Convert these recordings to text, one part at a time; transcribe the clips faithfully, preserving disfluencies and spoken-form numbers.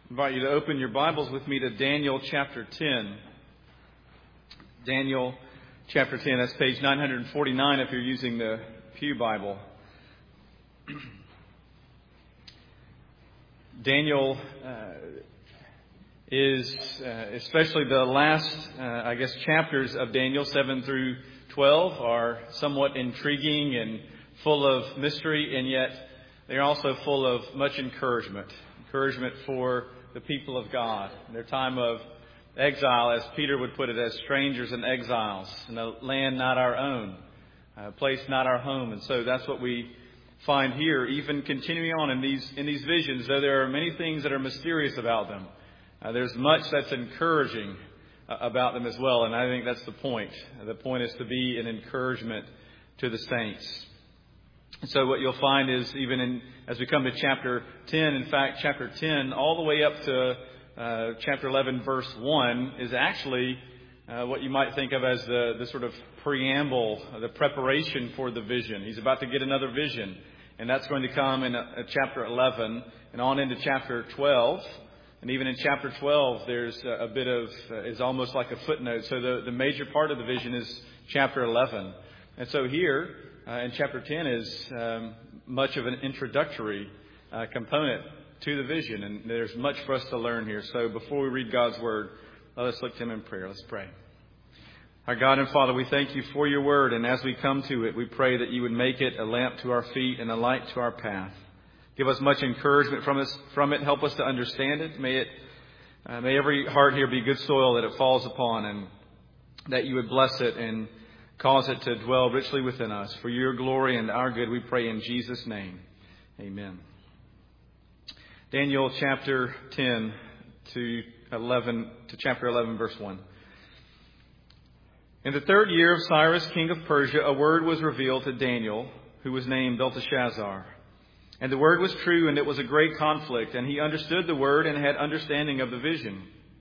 I invite you to open your Bibles with me to Daniel chapter ten. Daniel chapter ten, that's page nine forty-nine if you're using the Pew Bible. Daniel uh, is, uh, especially the last, uh, I guess, chapters of Daniel, seven through twelve, are somewhat intriguing and full of mystery, and yet they're also full of much encouragement. Encouragement for the people of God in their time of exile, as Peter would put it, as strangers and exiles in a land not our own, a place not our home. And so that's what we find here, even continuing on in these in these visions, though there are many things that are mysterious about them. Uh, there's much that's encouraging uh, about them as well, and I think that's the point. The point is to be an encouragement to the saints. So what you'll find is, even in as we come to chapter ten, in fact, chapter ten, all the way up to uh, chapter eleven, verse one, is actually uh, what you might think of as the, the sort of preamble, the preparation for the vision. He's about to get another vision, and that's going to come in uh, chapter eleven and on into chapter twelve. And even in chapter twelve, there's a, a bit of, uh, is almost like a footnote. So the, the major part of the vision is chapter eleven. And so here, Uh, and chapter ten is um, much of an introductory uh, component to the vision. And there's much for us to learn here. So before we read God's Word, let us look to Him in prayer. Let's pray. Our God and Father, we thank You for Your Word. And as we come to it, we pray that You would make it a lamp to our feet and a light to our path. Give us much encouragement from us from it. Help us to understand it. May it, uh, may every heart here be good soil that it falls upon, and that You would bless it and cause it to dwell richly within us. For Your glory and our good, we pray in Jesus' name. Amen. Daniel chapter ten to eleven to chapter eleven, verse one. In the third year of Cyrus, king of Persia, a word was revealed to Daniel, who was named Belteshazzar. And the word was true, and it was a great conflict, and he understood the word and had understanding of the vision.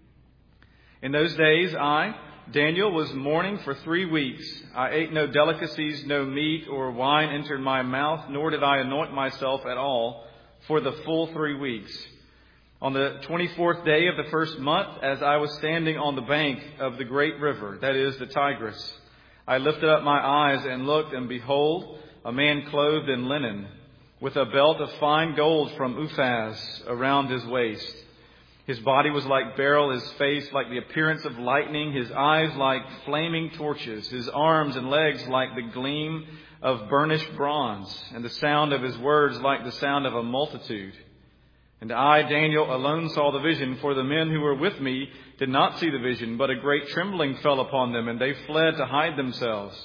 In those days, I, Daniel, was mourning for three weeks. I ate no delicacies, no meat or wine entered my mouth, nor did I anoint myself at all for the full three weeks. On the twenty-fourth day of the first month, as I was standing on the bank of the great river, that is the Tigris, I lifted up my eyes and looked, and behold, a man clothed in linen, with a belt of fine gold from Uphaz around his waist. His body was like beryl, his face like the appearance of lightning, his eyes like flaming torches, his arms and legs like the gleam of burnished bronze, and the sound of his words like the sound of a multitude. And I, Daniel, alone saw the vision, for the men who were with me did not see the vision, but a great trembling fell upon them, and they fled to hide themselves.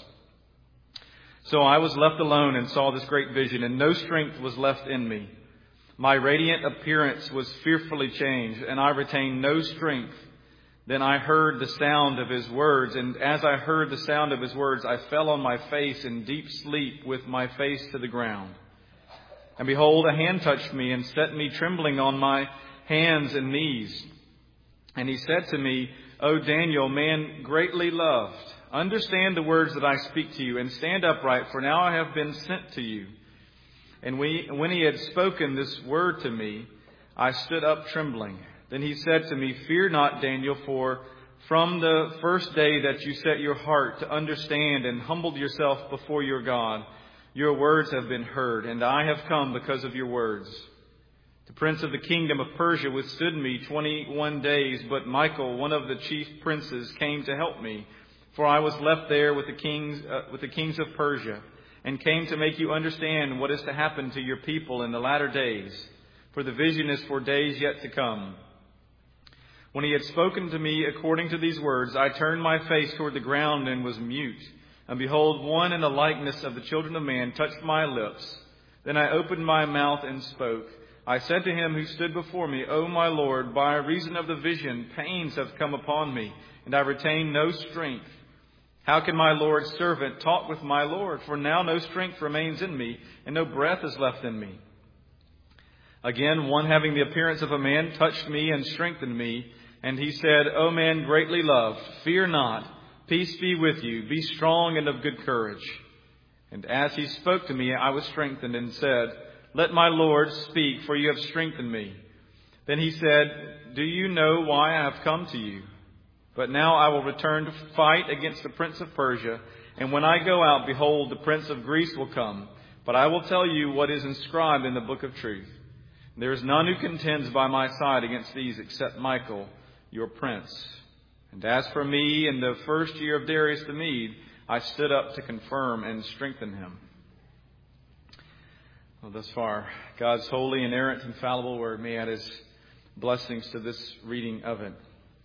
So I was left alone and saw this great vision, and no strength was left in me. My radiant appearance was fearfully changed, and I retained no strength. Then I heard the sound of His words, and as I heard the sound of His words, I fell on my face in deep sleep with my face to the ground. And behold, a hand touched me and set me trembling on my hands and knees. And He said to me, O Daniel, man greatly loved, understand the words that I speak to you, and stand upright, for now I have been sent to you. And when he had spoken this word to me, I stood up trembling. Then he said to me, Fear not, Daniel, for from the first day that you set your heart to understand and humbled yourself before your God, your words have been heard, and I have come because of your words. The prince of the kingdom of Persia withstood me twenty-one days, but Michael, one of the chief princes, came to help me, for I was left there with the kings, uh, with the kings of Persia, and came to make you understand what is to happen to your people in the latter days, for the vision is for days yet to come. When he had spoken to me according to these words, I turned my face toward the ground and was mute. And behold, one in the likeness of the children of man touched my lips. Then I opened my mouth and spoke. I said to him who stood before me, O my Lord, by reason of the vision, pains have come upon me, and I retain no strength. How can my Lord's servant talk with my Lord? For now no strength remains in me, and no breath is left in me. Again, one having the appearance of a man touched me and strengthened me. And he said, O man greatly loved, fear not. Peace be with you. Be strong and of good courage. And as he spoke to me, I was strengthened and said, Let my Lord speak, for you have strengthened me. Then he said, "Do you know why I have come to you? But now I will return to fight against the prince of Persia. And when I go out, behold, the prince of Greece will come. But I will tell you what is inscribed in the book of truth. There is none who contends by my side against these except Michael, your prince. And as for me, in the first year of Darius the Mede, I stood up to confirm and strengthen him." Well, thus far, God's holy, inerrant, infallible word, may add his blessings to this reading of it.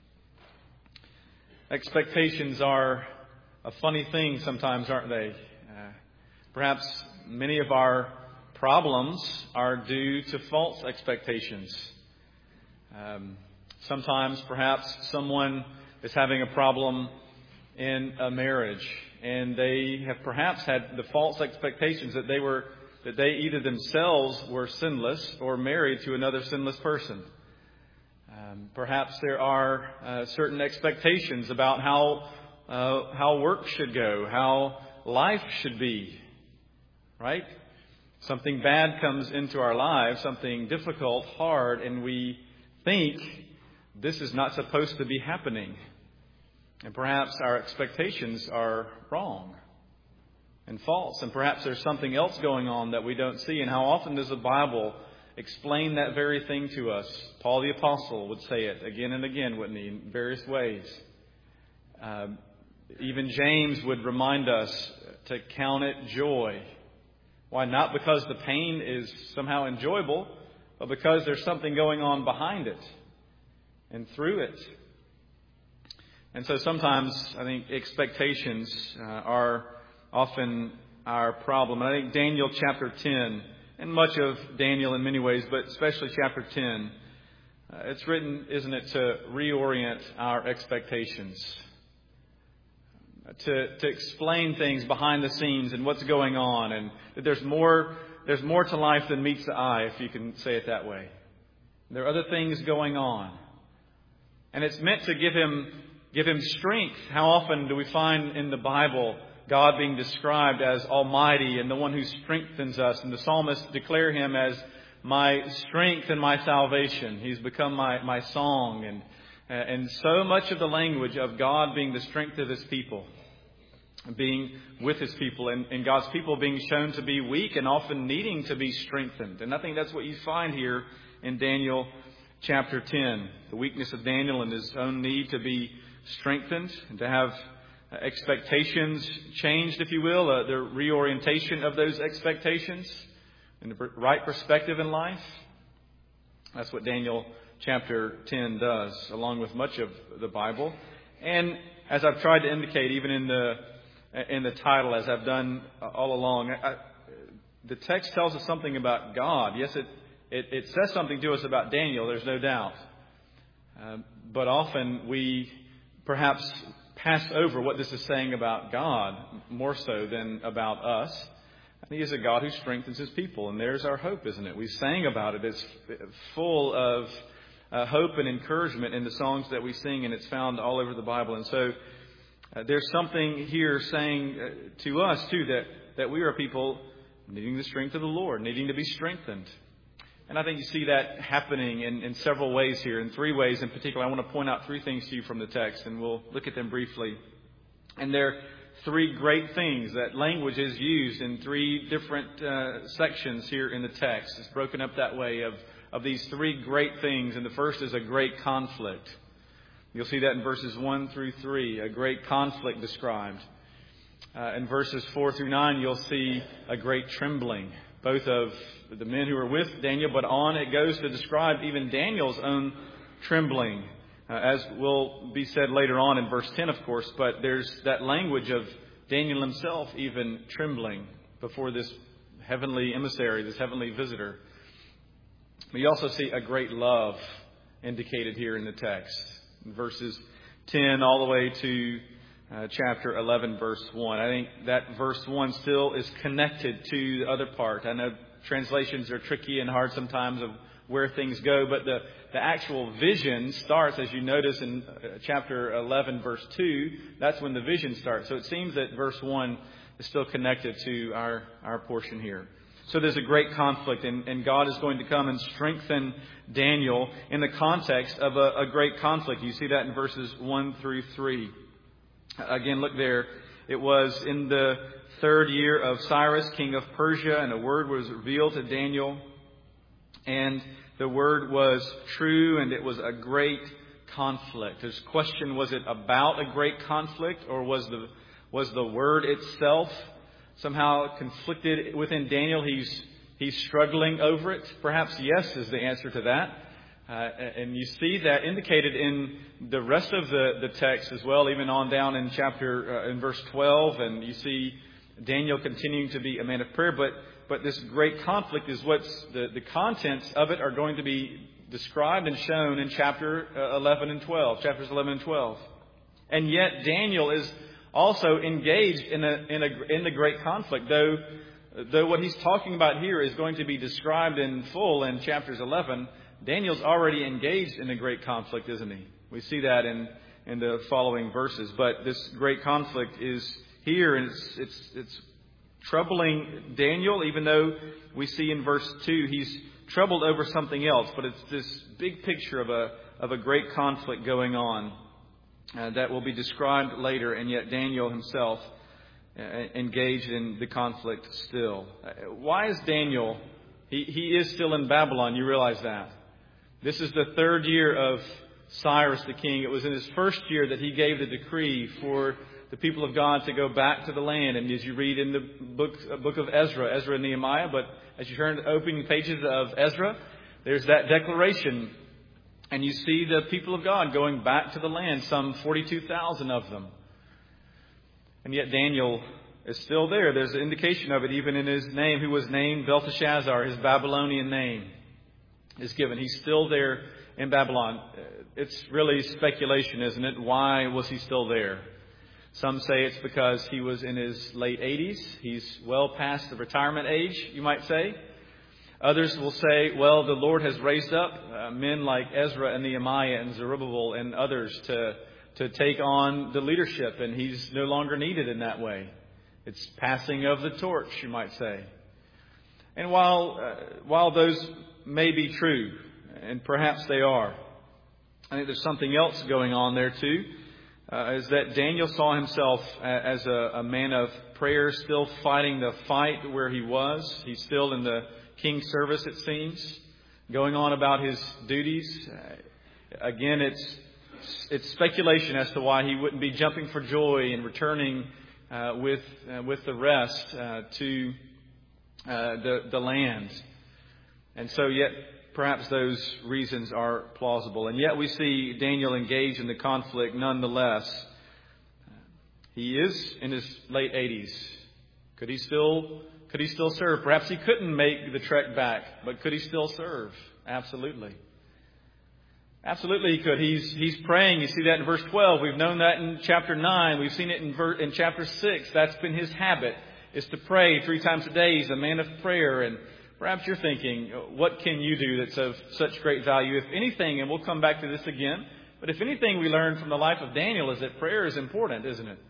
Expectations are a funny thing sometimes, aren't they? Uh, perhaps many of our problems are due to false expectations. Um, sometimes perhaps someone is having a problem in a marriage, and they have perhaps had the false expectations that they were that they either themselves were sinless or married to another sinless person. Um, perhaps there are uh, certain expectations about how uh, how work should go, how life should be, right? Something bad comes into our lives, something difficult, hard, and we think this is not supposed to be happening. And perhaps our expectations are wrong and false. And perhaps there's something else going on that we don't see. And how often does the Bible explain that very thing to us? Paul the Apostle would say it again and again, wouldn't he, in various ways. Um, even James would remind us to count it joy. Why? Not because the pain is somehow enjoyable, but because there's something going on behind it and through it. And so sometimes I think expectations uh, are often our problem. And I think Daniel chapter ten, and much of Daniel in many ways, but especially chapter ten, uh, it's written, isn't it, to reorient our expectations, to to explain things behind the scenes and what's going on, and that there's more there's more to life than meets the eye, if you can say it that way. There are other things going on, and it's meant to give him give him strength. How often do we find in the Bible God being described as Almighty and the one who strengthens us? And the psalmists declare him as my strength and my salvation. He's become my, my song. And, and so much of the language of God being the strength of his people, being with his people, and, and God's people being shown to be weak and often needing to be strengthened. And I think that's what you find here in Daniel chapter ten. The weakness of Daniel and his own need to be strengthened and to have expectations changed, if you will, uh, the reorientation of those expectations and the right perspective in life. That's what Daniel chapter ten does, along with much of the Bible. And as I've tried to indicate, even in the in the title, as I've done all along, I, the text tells us something about God. Yes, it, it, it says something to us about Daniel, there's no doubt. Uh, but often we perhaps pass over what this is saying about God more so than about us. And he is a God who strengthens his people. And there's our hope, isn't it? We sang about it. It's full of uh, hope and encouragement in the songs that we sing, and it's found all over the Bible. And so uh, there's something here saying uh, to us, too, that, that we are people needing the strength of the Lord, needing to be strengthened. And I think you see that happening in, in several ways here, in three ways in particular. I want to point out three things to you from the text, and we'll look at them briefly. And they're three great things that language is used in three different uh, sections here in the text. It's broken up that way of, of these three great things. And the first is a great conflict. You'll see that in verses one through three, a great conflict described. Uh, in verses four through nine, you'll see a great trembling, both of the men who were with Daniel, but on it goes to describe even Daniel's own trembling, uh, as will be said later on in verse ten, of course. But there's that language of Daniel himself even trembling before this heavenly emissary, this heavenly visitor. We also see a great love indicated here in the text, in verses ten all the way to Uh, chapter eleven, verse one. I think that verse one still is connected to the other part. I know translations are tricky and hard sometimes of where things go, but the, the actual vision starts, as you notice in uh, chapter eleven, verse two. That's when the vision starts. So it seems that verse one is still connected to our, our portion here. So there's a great conflict, and, and God is going to come and strengthen Daniel in the context of a, a great conflict. You see that in verses one through three. Again, look there. It was in the third year of Cyrus, king of Persia, and a word was revealed to Daniel. And the word was true, and it was a great conflict. His question, was it about a great conflict, or was the was the word itself somehow conflicted within Daniel? He's he's struggling over it. Perhaps yes is the answer to that. Uh, and you see that indicated in the rest of the, the text as well, even on down in chapter uh, in verse twelve. And you see Daniel continuing to be a man of prayer. But but this great conflict is what's the, the contents of it are going to be described and shown in chapter eleven and twelve, chapters eleven and twelve. And yet Daniel is also engaged in a in a in the great conflict, though though what he's talking about here is going to be described in full in chapters eleven. Daniel's already engaged in a great conflict, isn't he? We see that in in the following verses. But this great conflict is here, and it's it's it's troubling Daniel, even though we see in verse two he's troubled over something else. But it's this big picture of a of a great conflict going on uh, that will be described later, and yet Daniel himself uh, engaged in the conflict still. Uh, why is Daniel? He he is still in Babylon. You realize that. This is the third year of Cyrus the king. It was in his first year that he gave the decree for the people of God to go back to the land. And as you read in the book, book of Ezra, Ezra and Nehemiah, but as you turn to the opening pages of Ezra, there's that declaration. And you see the people of God going back to the land, some forty-two thousand of them. And yet Daniel is still there. There's an indication of it even in his name, who was named Belteshazzar, his Babylonian name is given. He's still there in Babylon. It's really speculation, isn't it? Why was he still there? Some say it's because he was in his late eighties. He's well past the retirement age, you might say. Others will say, well, the Lord has raised up uh, men like Ezra and Nehemiah and Zerubbabel and others to, to take on the leadership, and he's no longer needed in that way. It's passing of the torch, you might say. And while uh, while those may be true, and perhaps they are, I think there's something else going on there too, uh, is that Daniel saw himself as a, a man of prayer, still fighting the fight where he was. He's still in the king's service, it seems, going on about his duties. Uh, again, it's it's speculation as to why he wouldn't be jumping for joy and returning uh, with uh, with the rest uh, to uh, the the land. And so yet perhaps those reasons are plausible. And yet we see Daniel engaged in the conflict nonetheless. He is in his late eighties. Could he still could he still serve? Perhaps he couldn't make the trek back, but could he still serve? Absolutely. Absolutely he could. He's he's praying. You see that in verse twelve. We've known that in chapter nine. We've seen it in ver- in chapter six. That's been his habit, is to pray three times a day. He's a man of prayer. And perhaps you're thinking, what can you do that's of such great value? If anything, and we'll come back to this again, but if anything we learn from the life of Daniel is that prayer is important, isn't it?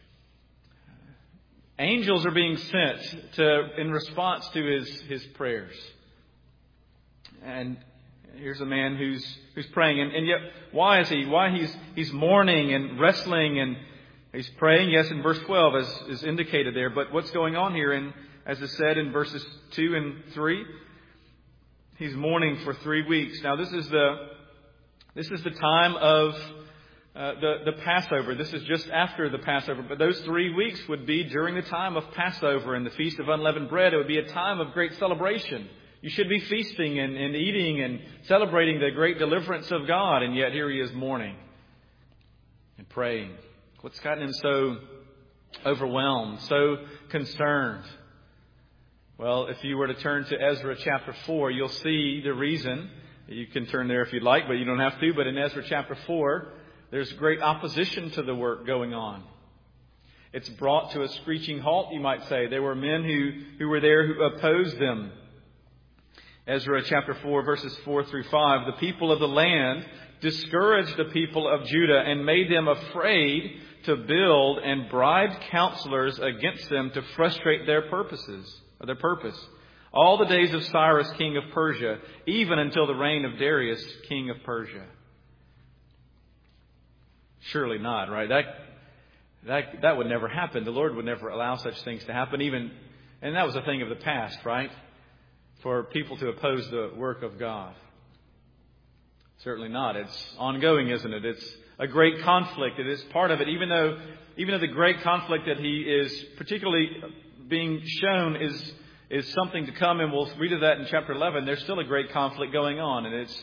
Angels are being sent to in response to his, his prayers. And here's a man who's who's praying. And, and yet, why is he? Why he's he's mourning and wrestling and he's praying? Yes, in verse twelve as is indicated there. But what's going on here in as is said in verses two and three, he's mourning for three weeks. Now, this is the this is the time of uh, the the Passover. This is just after the Passover, but those three weeks would be during the time of Passover and the Feast of Unleavened Bread. It would be a time of great celebration. You should be feasting and, and eating and celebrating the great deliverance of God, and yet here he is mourning and praying. What's gotten him so overwhelmed, so concerned? Well, if you were to turn to Ezra chapter four, you'll see the reason. You can turn there if you'd like, but you don't have to. But in Ezra chapter four, there's great opposition to the work going on. It's brought to a screeching halt, you might say. There were men who, who were there who opposed them. Ezra chapter four, verses four through five. The people of the land discouraged the people of Judah and made them afraid to build, and bribed counselors against them to frustrate their purposes. Their purpose. All the days of Cyrus, king of Persia, even until the reign of Darius, king of Persia. Surely not, right? That that that would never happen. The Lord would never allow such things to happen, even, and that was a thing of the past, right? For people to oppose the work of God. Certainly not. It's ongoing, isn't it? It's a great conflict. It is part of it, even though even though the great conflict that he is particularly being shown is is something to come, and we'll read of that in chapter eleven. There's still a great conflict going on, and it's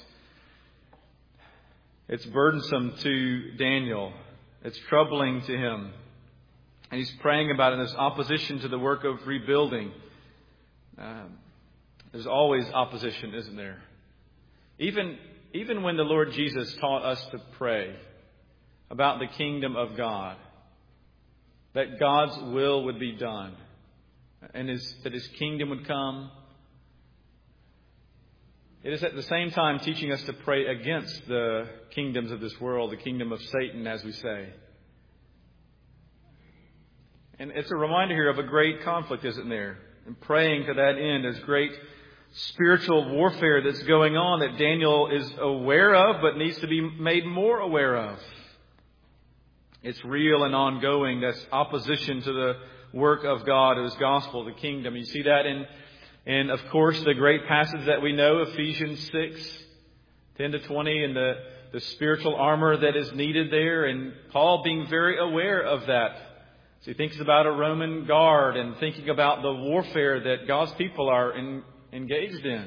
it's burdensome to Daniel. It's troubling to him. And he's praying about it. There's opposition to the work of rebuilding. Um, there's always opposition, isn't there? Even, even when the Lord Jesus taught us to pray about the kingdom of God, that God's will would be done, and his, that His kingdom would come, it is at the same time teaching us to pray against the kingdoms of this world, the kingdom of Satan, as we say. And it's a reminder here of a great conflict, isn't there? And praying to that end, there's great spiritual warfare that's going on that Daniel is aware of, but needs to be made more aware of. It's real and ongoing. That's opposition to the work of God, His gospel, the kingdom. You see that in And, of course, the great passage that we know, Ephesians six, ten to twenty, and the, the spiritual armor that is needed there. And Paul being very aware of that. So he thinks about a Roman guard and thinking about the warfare that God's people are in, engaged in.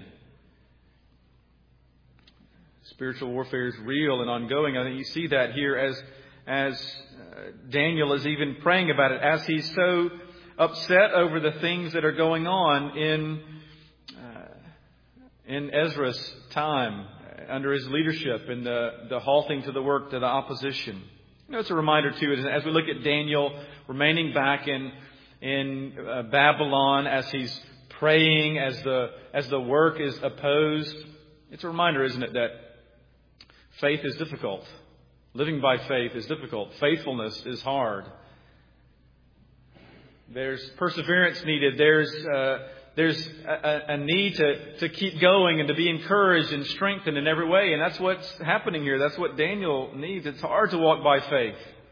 Spiritual warfare is real and ongoing. I think you see that here as, as uh, Daniel is even praying about it, as he's so upset over the things that are going on in uh, in Ezra's time under his leadership, and the, the halting to the work, to the opposition. You know, it's a reminder too, as we look at Daniel remaining back in in uh, Babylon, as he's praying, as the as the work is opposed. It's a reminder, isn't it, that faith is difficult. Living by faith is difficult. Faithfulness is hard. There's perseverance needed. There's uh, there's a, a need to, to keep going and to be encouraged and strengthened in every way. And that's what's happening here. That's what Daniel needs. It's hard to walk by faith.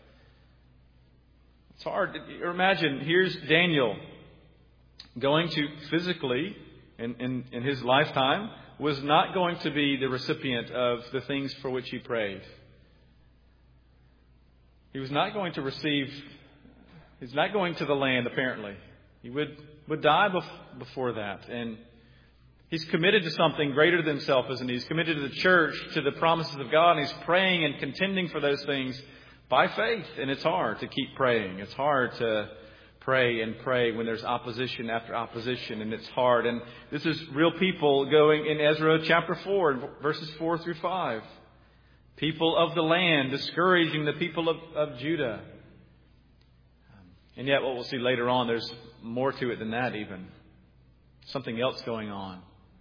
It's hard. Imagine, here's Daniel going to physically, in, in, in his lifetime, was not going to be the recipient of the things for which he prayed. He was not going to receive... He's not going to the land, apparently. He would, would die bef- before that. And he's committed to something greater than himself, isn't he? He's committed to the church, to the promises of God, and he's praying and contending for those things by faith. And it's hard to keep praying. It's hard to pray and pray when there's opposition after opposition, and it's hard. And this is real people going in Ezra chapter four, verses four through five. People of the land discouraging the people of, of Judah. And yet what we'll see later on, there's more to it than that even. Something else going on.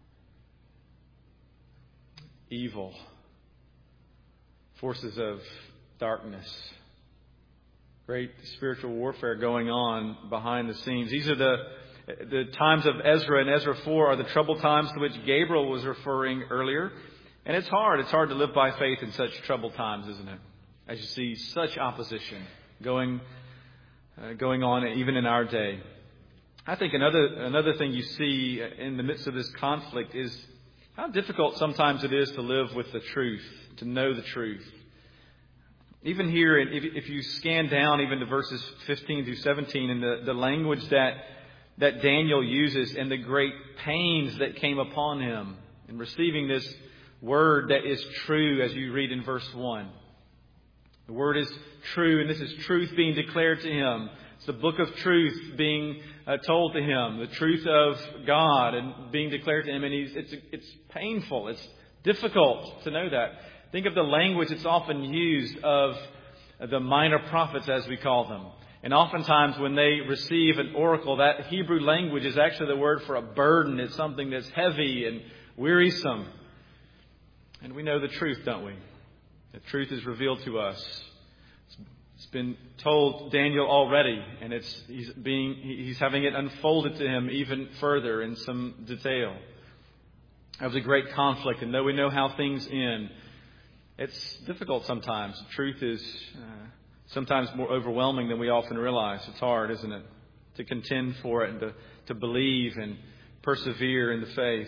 Evil. Forces of darkness. Great spiritual warfare going on behind the scenes. These are the the times of Ezra, and Ezra four are the troubled times to which Gabriel was referring earlier. And it's hard. It's hard to live by faith in such troubled times, isn't it? As you see such opposition going Uh, going on even in our day. I think another another thing you see in the midst of this conflict is how difficult sometimes it is to live with the truth, to know the truth. Even here, if, if you scan down even to verses fifteen through seventeen, and the, the language that that Daniel uses, and the great pains that came upon him in receiving this word that is true, as you read in verse one. The word is true, and this is truth being declared to him. It's the book of truth being uh, told to him, the truth of God and being declared to him. And he's, it's it's painful. It's difficult to know that. Think of the language that's often used of the minor prophets, as we call them. And oftentimes when they receive an oracle, that Hebrew language is actually the word for a burden. It's something that's heavy and wearisome. And we know the truth, don't we? The truth is revealed to us. It's It's been told Daniel already, and it's he's being he's having it unfolded to him even further in some detail. It was a great conflict, and though we know how things end, it's difficult sometimes. The truth is uh, sometimes more overwhelming than we often realize. It's hard, isn't it, to contend for it and to, to believe and persevere in the faith.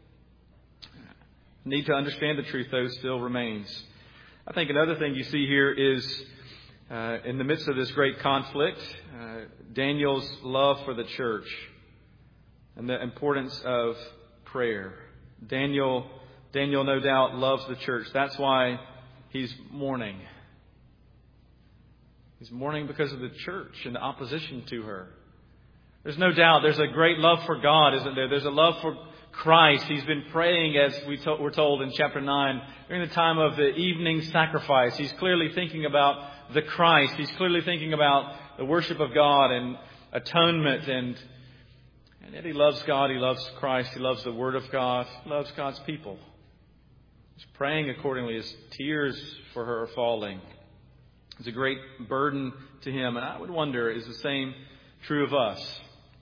The need to understand the truth, though, still remains. I think another thing you see here is uh, in the midst of this great conflict, uh, Daniel's love for the church and the importance of prayer. Daniel, Daniel, no doubt, loves the church. That's why he's mourning. He's mourning because of the church and the opposition to her. There's no doubt there's a great love for God, isn't there? There's a love for Christ. He's been praying, as we to- were told in chapter nine, during the time of the evening sacrifice. He's clearly thinking about the Christ. He's clearly thinking about the worship of God and atonement. And, and yet he loves God. He loves Christ. He loves the Word of God. He loves God's people. He's praying accordingly as tears for her are falling. It's a great burden to him. And I would wonder, is the same true of us?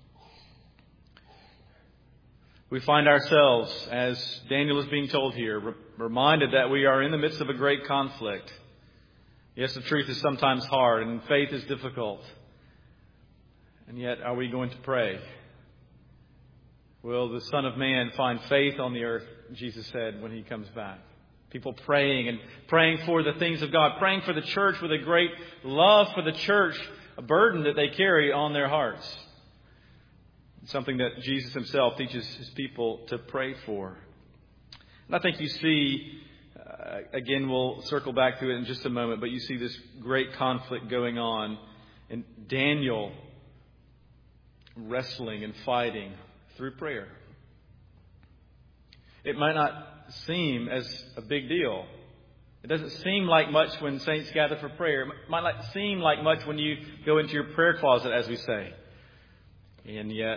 We find ourselves, as Daniel is being told here, re- reminded that we are in the midst of a great conflict. Yes, the truth is sometimes hard and faith is difficult. And yet, are we going to pray? Will the Son of Man find faith on the earth, Jesus said, when he comes back? People praying and praying for the things of God, praying for the church with a great love for the church, a burden that they carry on their hearts. Something that Jesus himself teaches his people to pray for. And I think you see, uh, again, we'll circle back to it in just a moment, but you see this great conflict going on and Daniel wrestling and fighting through prayer. It might not seem as a big deal. It doesn't seem like much when saints gather for prayer. It might not seem like much when you go into your prayer closet, as we say. And yet,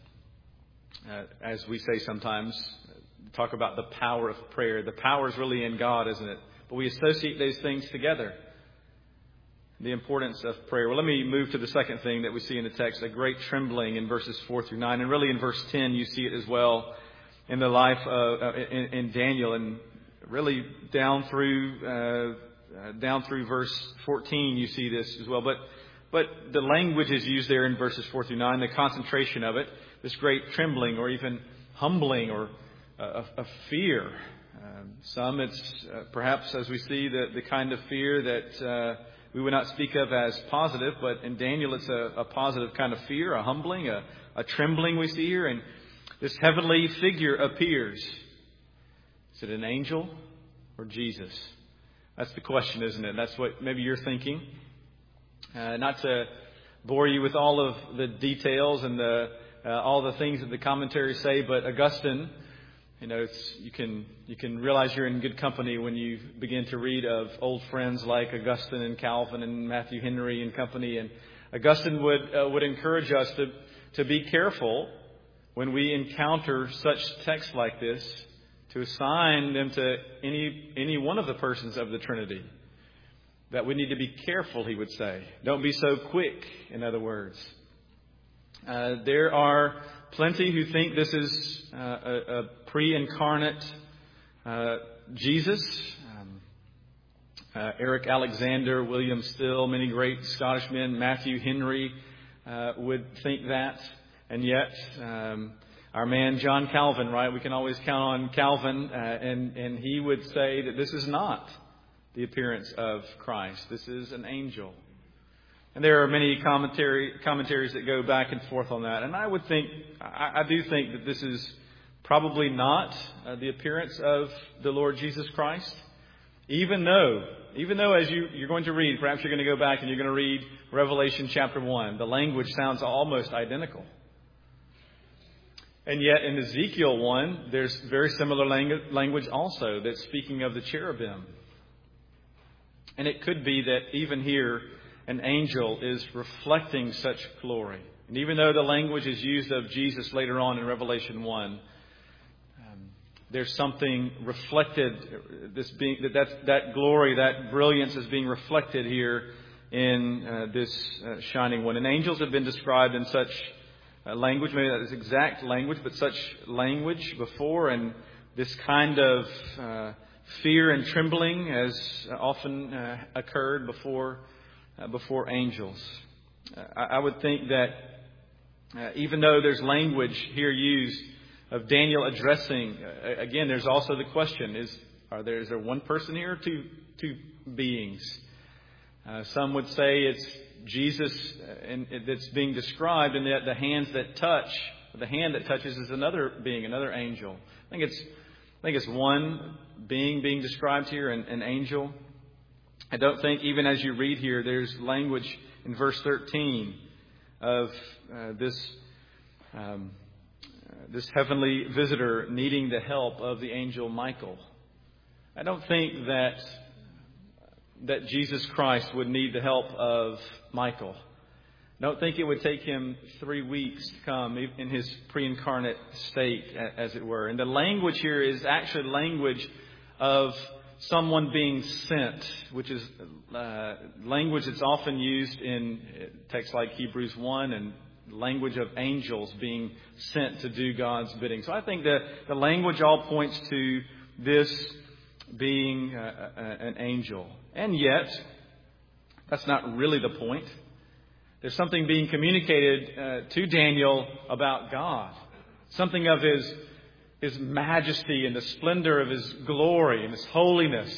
uh, as we say sometimes, talk about the power of prayer. The power is really in God, isn't it? But we associate those things together. The importance of prayer. Well, let me move to the second thing that we see in the text, a great trembling in verses four through nine. And really in verse ten, you see it as well in the life of uh, in, in Daniel. And really down through uh, uh, down through verse fourteen, you see this as well. But But the language is used there in verses four through nine, the concentration of it, this great trembling or even humbling or uh, of fear. Um, some it's uh, perhaps, as we see, the, the kind of fear that uh, we would not speak of as positive, but in Daniel it's a, a positive kind of fear, a humbling, a, a trembling we see here. And this heavenly figure appears. Is it an angel or Jesus? That's the question, isn't it? That's what maybe you're thinking. Uh, not to bore you with all of the details and the uh, all the things that the commentaries say, but Augustine, you know, it's, you can you can realize you're in good company when you begin to read of old friends like Augustine and Calvin and Matthew Henry and company. And Augustine would uh, would encourage us to to be careful when we encounter such texts like this, to assign them to any any one of the persons of the Trinity. That we need to be careful, he would say. Don't be so quick, in other words. Uh, there are plenty who think this is uh, a, a pre-incarnate uh, Jesus. Um, uh, Eric Alexander, William Still, many great Scottish men, Matthew Henry uh, would think that. And yet, um, our man John Calvin, right? We can always count on Calvin, uh, and, and he would say that this is not the appearance of Christ. This is an angel. And there are many commentary, commentaries that go back and forth on that. And I would think, I, I do think that this is probably not uh, the appearance of the Lord Jesus Christ. Even though, even though as you, you're going to read, perhaps you're going to go back and you're going to read Revelation chapter one. The language sounds almost identical. And yet in Ezekiel one, there's very similar language also that's speaking of the cherubim. And it could be that even here, an angel is reflecting such glory. And even though the language is used of Jesus later on in Revelation one, um, there's something reflected, this being that that's, that glory, that brilliance is being reflected here in uh, this uh, shining one. And angels have been described in such uh, language, maybe not this exact language, but such language before, and this kind of uh, fear and trembling has often uh, occurred before uh, before angels. Uh, I, I would think that uh, even though there's language here used of Daniel addressing, uh, again, there's also the question: is are there is there one person here, or two two beings? Uh, some would say it's Jesus and that's being described, and that the hands that touch, the hand that touches, is another being, another angel. I think it's I think it's one being being described here, an, an angel. I don't think, even as you read here, there's language in verse thirteen of uh, this um, uh, this heavenly visitor needing the help of the angel Michael. I don't think that that Jesus Christ would need the help of Michael. I don't think it would take him three weeks to come in his pre-incarnate state, as it were. And the language here is actually language of someone being sent, which is uh, language that's often used in texts like Hebrews one, and language of angels being sent to do God's bidding. So I think that the language all points to this being uh, an angel. And yet, that's not really the point. There's something being communicated uh, to Daniel about God. Something of His, His majesty and the splendor of His glory and His holiness.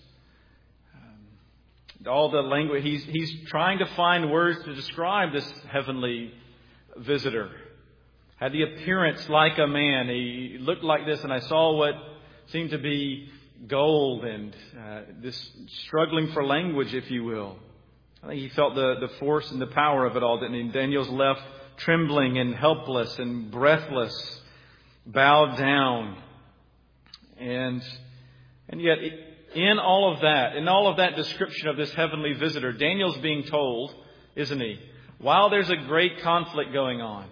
Um, all the language, he's, he's trying to find words to describe this heavenly visitor. Had the appearance like a man. He looked like this, and I saw what seemed to be gold, and uh, this struggling for language, if you will. I think he felt the, the force and the power of it all, didn't he? Daniel's left trembling and helpless and breathless, bowed down. And and yet, in all of that, in all of that description of this heavenly visitor, Daniel's being told, isn't he, while there's a great conflict going on,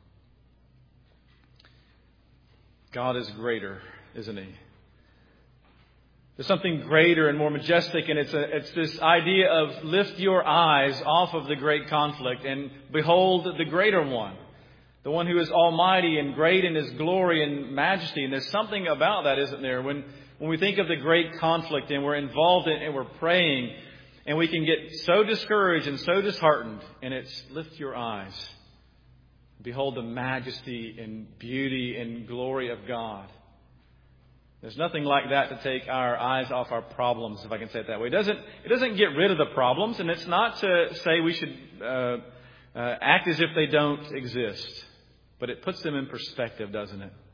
God is greater, isn't He? There's something greater and more majestic, and it's a, it's this idea of lift your eyes off of the great conflict and behold the greater one, the one who is almighty and great in His glory and majesty. And there's something about that, isn't there? When when we think of the great conflict and we're involved in it and we're praying, and we can get so discouraged and so disheartened, and it's lift your eyes, behold the majesty and beauty and glory of God. There's nothing like that to take our eyes off our problems, if I can say it that way. It doesn't, it doesn't get rid of the problems, and it's not to say we should uh, uh, act as if they don't exist. But it puts them in perspective, doesn't it?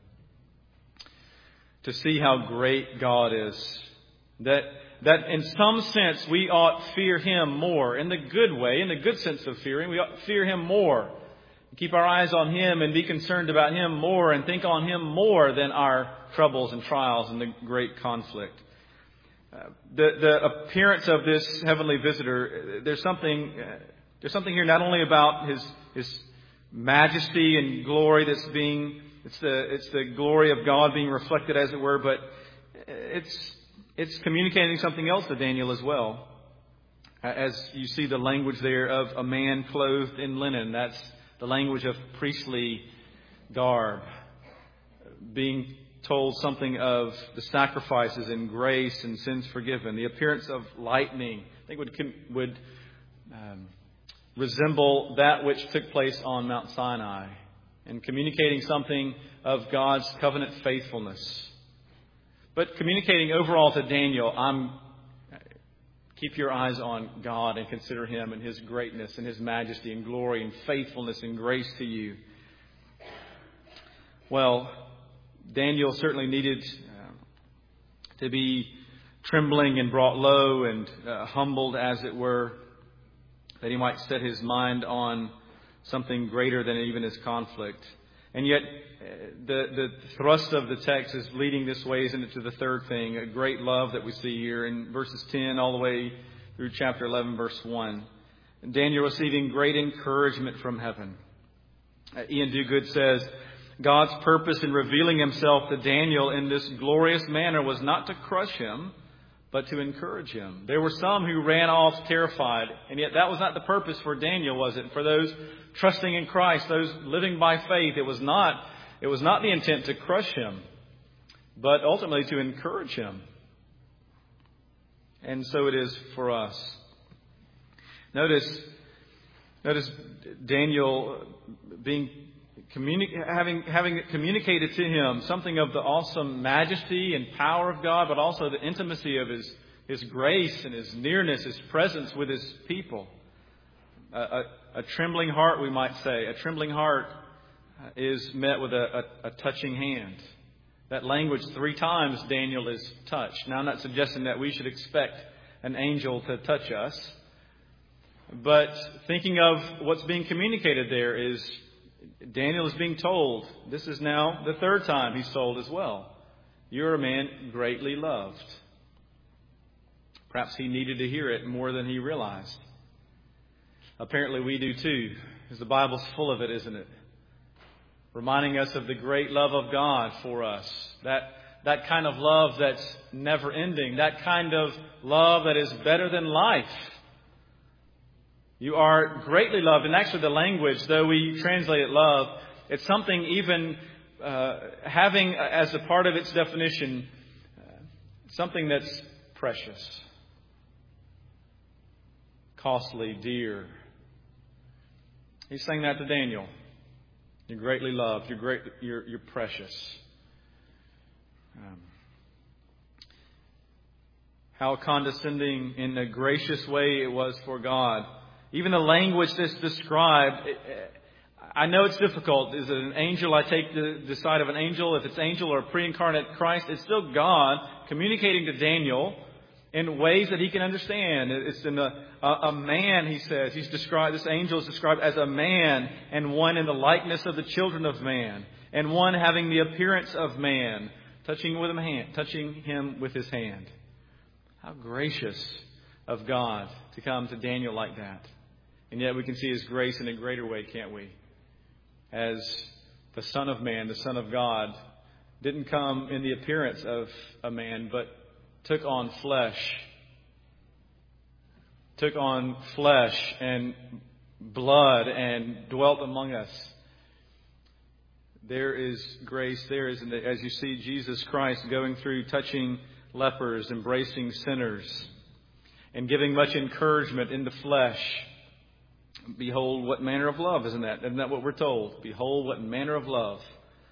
To see how great God is. That, that in some sense we ought fear Him more. In the good way, in the good sense of fearing, we ought fear Him more. Keep our eyes on Him and be concerned about Him more and think on Him more than our troubles and trials and the great conflict. Uh, the, the appearance of this heavenly visitor, there's something, uh, there's something here not only about His, His majesty and glory that's being, it's the, it's the glory of God being reflected, as it were, but it's, it's communicating something else to Daniel as well. As you see the language there of a man clothed in linen, that's the language of priestly garb, being told something of the sacrifices and grace and sins forgiven. The appearance of lightning, I think, would would um, resemble that which took place on Mount Sinai, and communicating something of God's covenant faithfulness. But communicating overall to Daniel, I'm keep your eyes on God and consider Him and His greatness and His majesty and glory and faithfulness and grace to you. Well, Daniel certainly needed uh, to be trembling and brought low and uh, humbled, as it were, that he might set his mind on something greater than even his conflict. And yet, the, the thrust of the text is leading this way into the third thing, a great love that we see here in verses ten all the way through chapter eleven, verse one. And Daniel receiving great encouragement from heaven. Uh, Ian Duguid says, God's purpose in revealing Himself to Daniel in this glorious manner was not to crush him, but to encourage him. There were some who ran off terrified, and yet that was not the purpose for Daniel, was it? For those trusting in Christ, those living by faith, it was not, it was not the intent to crush him, but ultimately to encourage him. And so it is for us. Notice, notice Daniel being communi- having having communicated to him something of the awesome majesty and power of God, but also the intimacy of His His grace and His nearness, His presence with His people. A, a, a trembling heart, we might say, a trembling heart is met with a, a, a touching hand. That language, three times Daniel is touched. Now, I'm not suggesting that we should expect an angel to touch us. But thinking of what's being communicated there is Daniel is being told, this is now the third time he's told as well, you're a man greatly loved. Perhaps he needed to hear it more than he realized. Apparently we do too, because the Bible's full of it, isn't it? Reminding us of the great love of God for us. That that kind of love that's never ending. That kind of love that is better than life. You are greatly loved. And actually the language, though we translate it love, it's something even uh, having as a part of its definition, uh, something that's precious, costly, dear. He's saying that to Daniel. You're greatly loved. You're great. You're, you're precious. Um, how condescending in a gracious way it was for God. Even the language that's described, it, I know it's difficult. Is it an angel? I take the, the side of an angel. If it's angel or pre-incarnate Christ, it's still God communicating to Daniel in ways that he can understand. It's in a, a, a man, he says. He's described, this angel is described as a man, and one in the likeness of the children of man, and one having the appearance of man, touching with him hand, touching him with his hand. How gracious of God to come to Daniel like that. And yet we can see His grace in a greater way, can't we? As the Son of Man, the Son of God, didn't come in the appearance of a man, but took on flesh, took on flesh and blood and dwelt among us. There is grace there, isn't it? As you see Jesus Christ going through, touching lepers, embracing sinners, and giving much encouragement in the flesh. Behold, what manner of love, isn't that? Isn't that what we're told? Behold, what manner of love.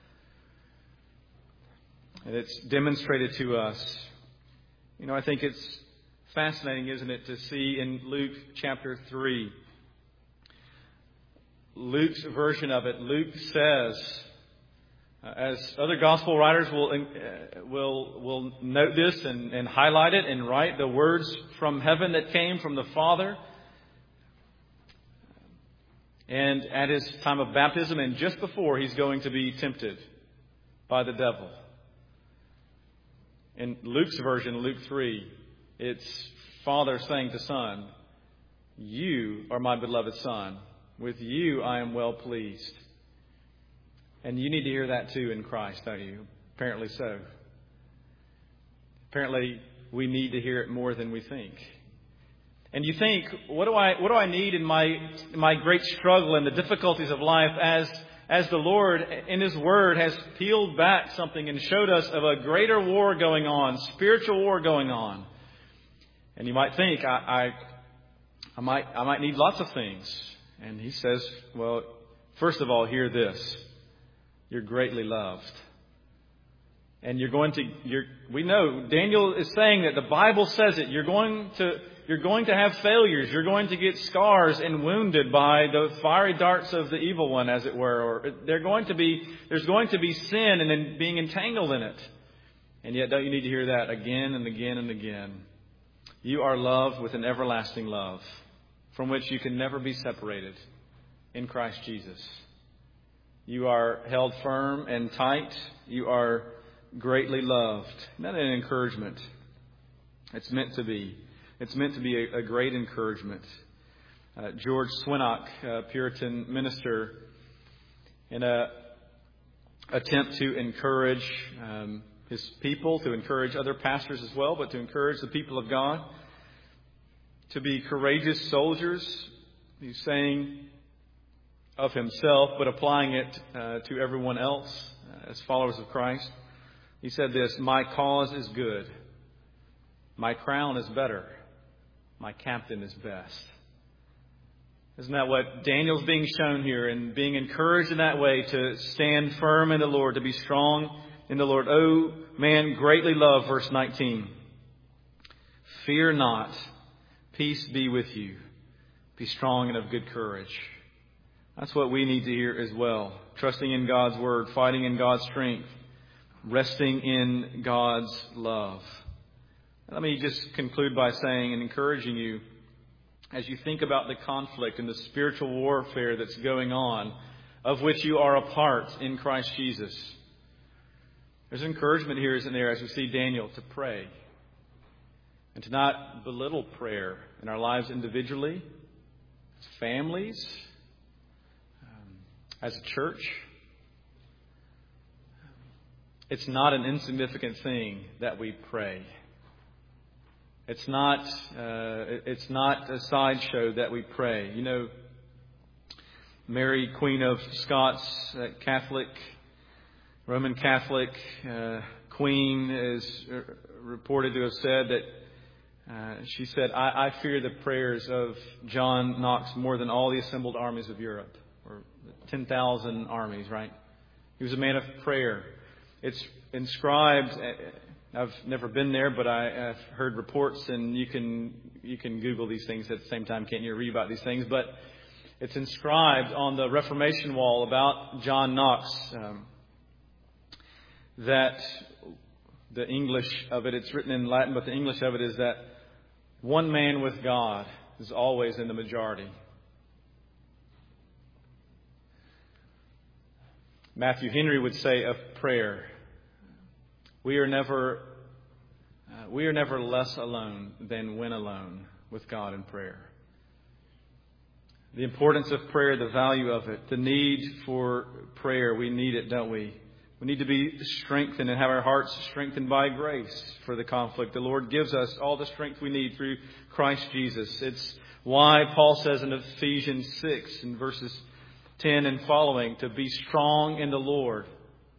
And it's demonstrated to us. You know, I think it's fascinating, isn't it, to see in Luke chapter three. Luke's version of it, Luke says, uh, as other gospel writers will uh, will will note this and, and highlight it and write, the words from heaven that came from the Father. And at His time of baptism and just before He's going to be tempted by the devil. In Luke's version, Luke three, it's Father saying to Son, you are my beloved Son. With you I am well pleased. And you need to hear that too in Christ, don't you? Apparently so. Apparently we need to hear it more than we think. And you think, what do I what do I need in my my great struggle and the difficulties of life as as the Lord in His Word has peeled back something and showed us of a greater war going on, spiritual war going on. And you might think, I I, I might I might need lots of things. And He says, well, first of all, hear this. You're greatly loved. And you're going to you're we know Daniel is saying that the Bible says it. You're going to You're going to have failures. You're going to get scars and wounded by the fiery darts of the evil one, as it were. Or they're going to be, there's going to be sin and then being entangled in it. And yet, don't you need to hear that again and again and again? You are loved with an everlasting love from which you can never be separated in Christ Jesus. You are held firm and tight. You are greatly loved. Isn't that an encouragement? It's meant to be. It's meant to be a, a great encouragement. Uh, George Swinnock, a Puritan minister, in an attempt to encourage um, his people, to encourage other pastors as well, but to encourage the people of God to be courageous soldiers. He's saying of himself, but applying it uh, to everyone else uh, as followers of Christ. He said this, "My cause is good. My crown is better. My captain is best." Isn't that what Daniel's being shown here, and being encouraged in that way to stand firm in the Lord, to be strong in the Lord? "Oh, man, greatly love," verse nineteen. "Fear not. Peace be with you. Be strong and of good courage." That's what we need to hear as well. Trusting in God's word, fighting in God's strength, resting in God's love. Let me just conclude by saying and encouraging you, as you think about the conflict and the spiritual warfare that's going on, of which you are a part in Christ Jesus. There's encouragement here, isn't there, as we see Daniel, to pray. And to not belittle prayer in our lives individually, as families, um, as a church. It's not an insignificant thing that we pray. It's not uh, it's not a sideshow that we pray. You know, Mary, Queen of Scots, uh, Catholic, Roman Catholic uh, Queen, is reported to have said that uh, she said, I, I fear the prayers of John Knox more than all the assembled armies of Europe, or ten thousand armies, right? He was a man of prayer. It's inscribed. I've never been there, but I, I've heard reports, and you can you can Google these things at the same time, can't you? Read about these things, but it's inscribed on the Reformation wall about John Knox. Um, that the English of it, it's written in Latin, but the English of it is that one man with God is always in the majority. Matthew Henry would say of prayer, we are never uh, we are never less alone than when alone with God in prayer. The importance of prayer, the value of it, the need for prayer, we need it, don't we? We need to be strengthened and have our hearts strengthened by grace for the conflict. The Lord gives us all the strength we need through Christ Jesus. It's why Paul says in Ephesians six, in verses ten and following, to be strong in the Lord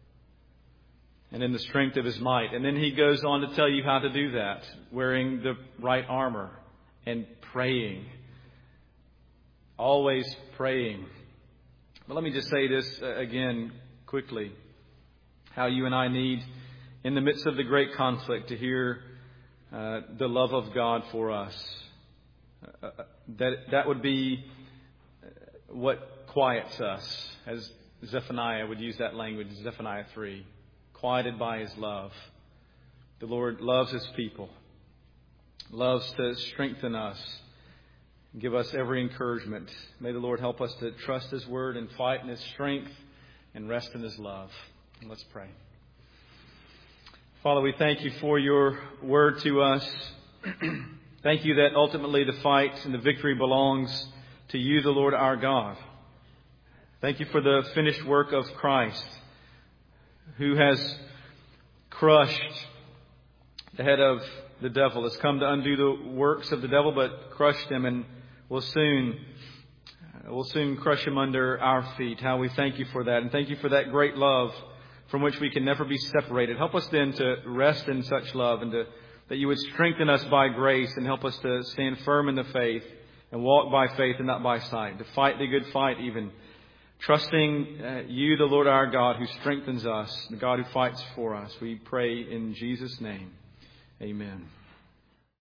and in the strength of His might. And then he goes on to tell you how to do that, wearing the right armor and praying. Always praying. But let me just say this again quickly. How you and I need, in the midst of the great conflict, to hear uh, the love of God for us. Uh, that that would be what quiets us, as Zephaniah would use that language, Zephaniah three. Quieted by His love. The Lord loves His people. Loves to strengthen us. Give us every encouragement. May the Lord help us to trust His word and fight in His strength and rest in His love. Let's pray. Father, we thank You for Your word to us. Thank You that ultimately the fight and the victory belongs to You, the Lord our God. Thank You for the finished work of Christ, who has crushed the head of the devil, has come to undo the works of the devil, but crushed him, and will soon will soon crush him under our feet. How we thank You for that, and thank You for that great love from which we can never be separated. Help us then to rest in such love, and to, that You would strengthen us by grace and help us to stand firm in the faith and walk by faith and not by sight, to fight the good fight even, trusting uh, You, the Lord our God, who strengthens us, the God who fights for us. We pray in Jesus' name. Amen.